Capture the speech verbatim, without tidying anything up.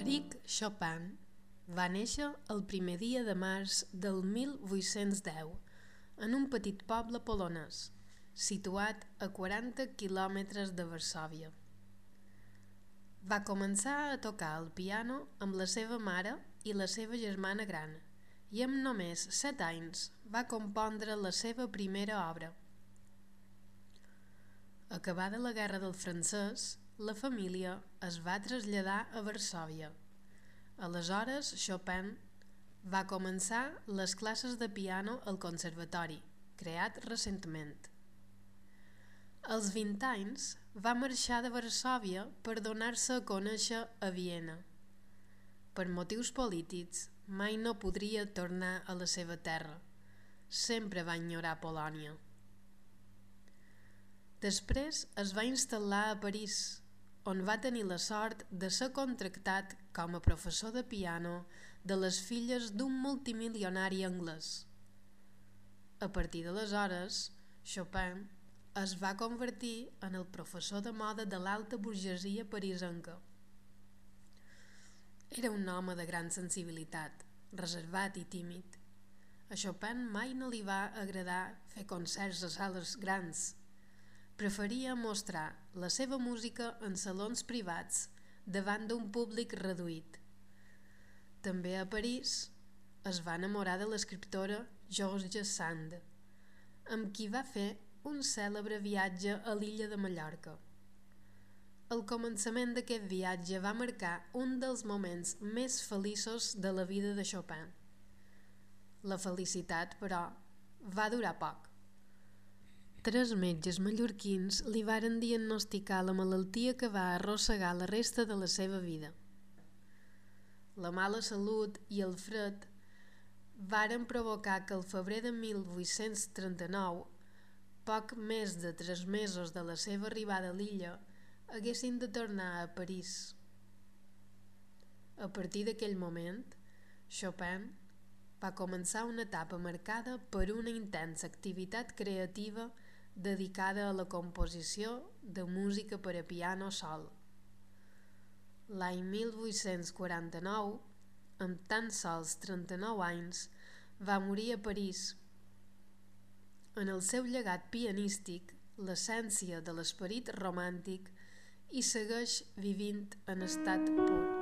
Frederic Chopin va néixer el primer dia de març del mil vuit-cents deu en un petit poble polonès, situat a quaranta quilòmetres de Varsòvia. Va començar a tocar el piano amb la seva mare i la seva germana gran i amb només set anys va compondre la seva primera obra. Acabada la Guerra del Francès, la família es va traslladar a Varsòvia. Aleshores, Chopin va començar les classes de piano al conservatori, creat recentment. Als vint anys va marxar de Varsòvia per donar-se a conèixer a Viena. Per motius polítics, mai no podria tornar a la seva terra. Sempre va enyorar Polònia. Després es va instal·lar a París, on va tenir la sort de ser contractat com a professor de piano de les filles d'un multimilionari anglès. A partir d'aleshores, Chopin es va convertir en el professor de moda de l'alta burgesia parisenca. Era un home de gran sensibilitat, reservat i tímid. A Chopin mai no li va agradar fer concerts a sales grans. Preferia mostrar la seva música en salons privats davant d'un públic reduït. També a París es va enamorar de l'escriptora George Sand, amb qui va fer un cèlebre viatge a l'illa de Mallorca. El començament d'aquest viatge va marcar un dels moments més feliços de la vida de Chopin. La felicitat, però, va durar poc. Tres metges mallorquins li varen diagnosticar la malaltia que va arrossegar la resta de la seva vida. La mala salut i el fred varen provocar que el febrer de mil vuit-cents trenta-nou, poc més de tres mesos de la seva arribada a l'illa, haguessin de tornar a París. A partir d'aquell moment, Chopin va començar una etapa marcada per una intensa activitat creativa dedicada a la composició de música per a piano sol. L'any mil vuit-cents quaranta-nou, amb tan sols trenta-nou anys, va morir a París. En el seu llegat pianístic, l'essència de l'esperit romàntic hi segueix vivint en estat pur.